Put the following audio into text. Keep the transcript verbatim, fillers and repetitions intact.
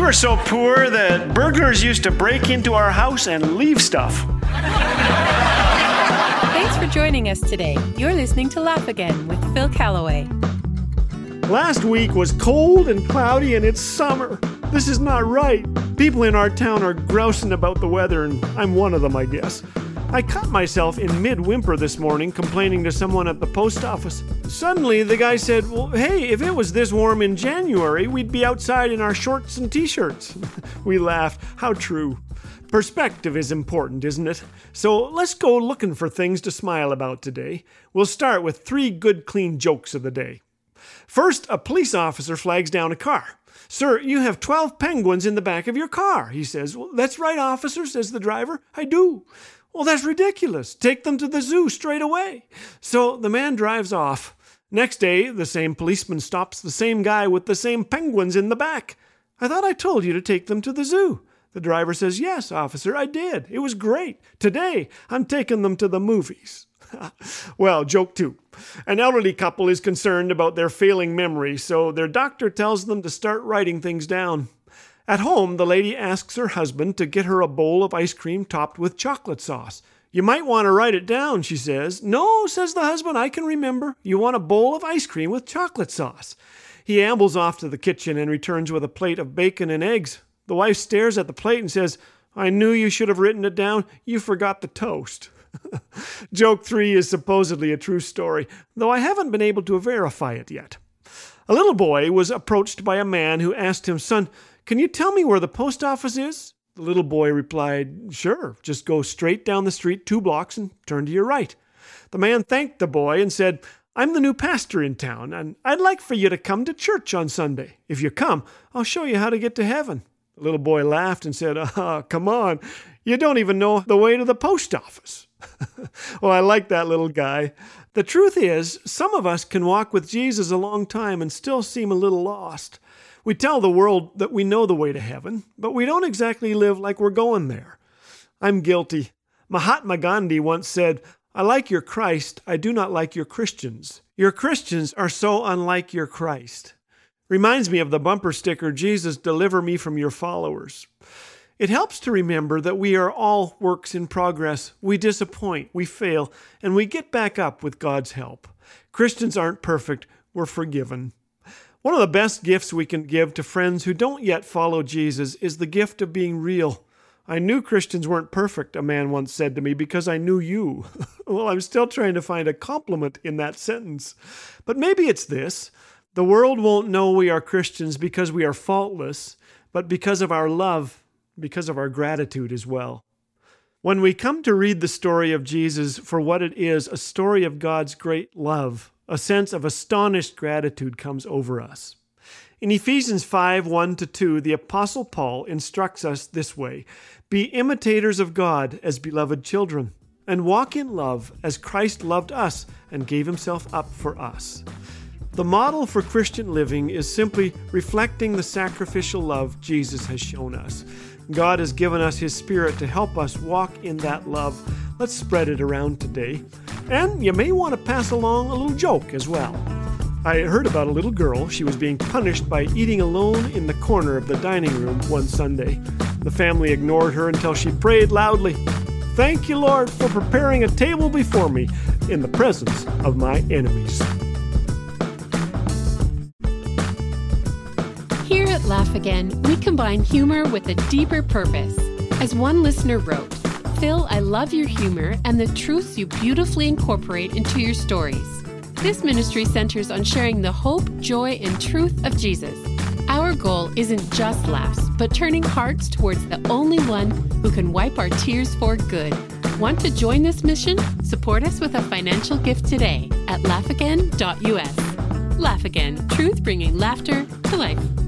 were so poor that burglars used to break into our house and leave stuff. Thanks for joining us today. You're listening to Laugh Again with Phil Callaway. Last week was cold and cloudy and it's summer. This is not right. People in our town are grousing about the weather and I'm one of them, I guess. I caught myself in mid-whimper this morning complaining to someone at the post office. Suddenly, the guy said, well, hey, if it was this warm in January, we'd be outside in our shorts and t-shirts. We laughed. How true. Perspective is important, isn't it? So let's go looking for things to smile about today. We'll start with three good, clean jokes of the day. First, a police officer flags down a car. Sir, you have twelve penguins in the back of your car, he says. Well, that's right, officer, says the driver. I do. Well, that's ridiculous. Take them to the zoo straight away. So the man drives off. Next day, the same policeman stops the same guy with the same penguins in the back. I thought I told you to take them to the zoo. The driver says, yes, officer, I did. It was great. Today, I'm taking them to the movies. Well, joke two. An elderly couple is concerned about their failing memory, so their doctor tells them to start writing things down. At home, the lady asks her husband to get her a bowl of ice cream topped with chocolate sauce. You might want to write it down, she says. No, says the husband, I can remember. You want a bowl of ice cream with chocolate sauce. He ambles off to the kitchen and returns with a plate of bacon and eggs. The wife stares at the plate and says, I knew you should have written it down. You forgot the toast. Joke three is supposedly a true story, though I haven't been able to verify it yet. A little boy was approached by a man who asked him, son, can you tell me where the post office is? The little boy replied, sure, just go straight down the street two blocks and turn to your right. The man thanked the boy and said, I'm the new pastor in town, and I'd like for you to come to church on Sunday. If you come, I'll show you how to get to heaven. The little boy laughed and said, ah, come on, you don't even know the way to the post office. Well, I like that little guy. The truth is, some of us can walk with Jesus a long time and still seem a little lost. We tell the world that we know the way to heaven, but we don't exactly live like we're going there. I'm guilty. Mahatma Gandhi once said, I like your Christ, I do not like your Christians. Your Christians are so unlike your Christ. Reminds me of the bumper sticker, Jesus, deliver me from your followers. It helps to remember that we are all works in progress. We disappoint, we fail, and we get back up with God's help. Christians aren't perfect, we're forgiven. One of the best gifts we can give to friends who don't yet follow Jesus is the gift of being real. I knew Christians weren't perfect, a man once said to me, because I knew you. Well, I'm still trying to find a compliment in that sentence. But maybe it's this. The world won't know we are Christians because we are faultless, but because of our love, because of our gratitude as well. When we come to read the story of Jesus for what it is, a story of God's great love, a sense of astonished gratitude comes over us. In Ephesians five, one to two, the Apostle Paul instructs us this way, be imitators of God as beloved children, and walk in love as Christ loved us and gave himself up for us. The model for Christian living is simply reflecting the sacrificial love Jesus has shown us. God has given us his Spirit to help us walk in that love. Let's spread it around today. And you may want to pass along a little joke as well. I heard about a little girl. She was being punished by eating alone in the corner of the dining room one Sunday. The family ignored her until she prayed loudly, thank you, Lord, for preparing a table before me in the presence of my enemies. Here at Laugh Again, we combine humor with a deeper purpose. As one listener wrote, Phil, I love your humor and the truths you beautifully incorporate into your stories. This ministry centers on sharing the hope, joy, and truth of Jesus. Our goal isn't just laughs, but turning hearts towards the only one who can wipe our tears for good. Want to join this mission? Support us with a financial gift today at laugh again dot u s. Laugh Again, truth bringing laughter to life.